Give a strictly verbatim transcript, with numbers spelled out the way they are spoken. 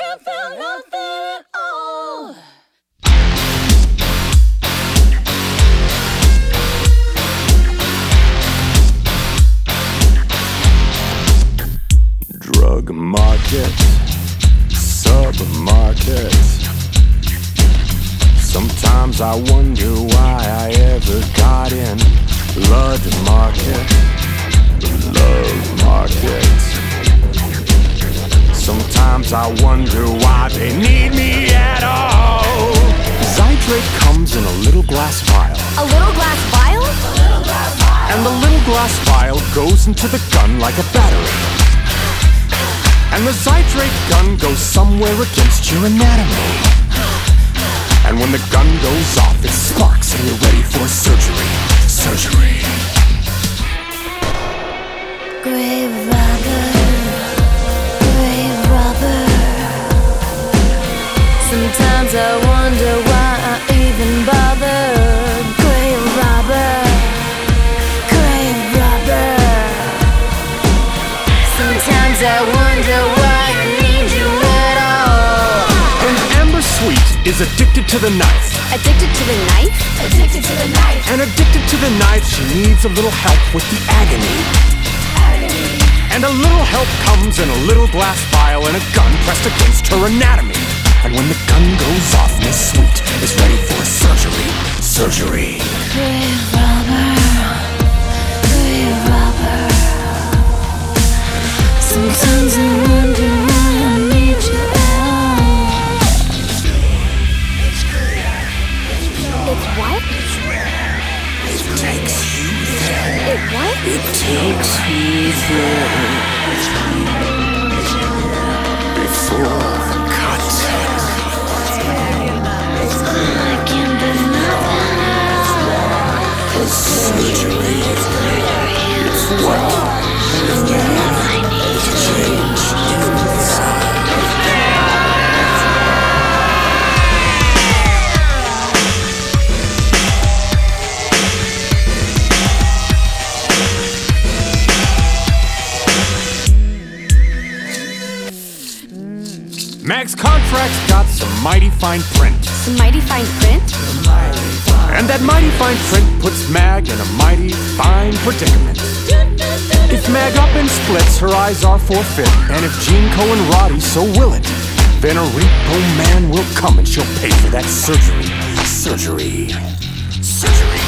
can't feel nothing at all. Drug market, supermarket. Sometimes I wonder why I ever got in. Blood market, love market. Sometimes I wonder why they need me at all. Zydrate comes in a little glass vial. A little glass vial? A little glass vial. And the little glass vial goes into the gun like a battery. And the Zydrate gun goes somewhere against your anatomy. And when the gun goes off, it sparks and you're ready for surgery. Surgery. Grave robber, grave robber. Sometimes I wonder why I even bother. Grave robber, grave robber. Sometimes I wonder why I need you at all. And Amber Sweet is addicted to the knife. Addicted to the knife? Addicted to the knife. And addicted to the knife, she needs a little help with the agony. Agony. And a little help comes in a little glass vial and a gun pressed against her anatomy. And when the gun goes off, Miss Sweet is ready for surgery. Surgery. Grave robber, grave robber. Sometimes I wonder why I need you at all. It's what? It takes you there. It what? It takes you there. Before the cut. I can't do nothing. It's surgery. It's what? I need to Change inside. Mag's contract's got some mighty fine print. Some mighty fine print? And that mighty fine print puts Mag in a mighty fine predicament. If Mag up and splits, her eyes are forfeit. And if Gene Co and Roddy so will it, then a repo man will come and she'll pay for that surgery. Surgery. Surgery.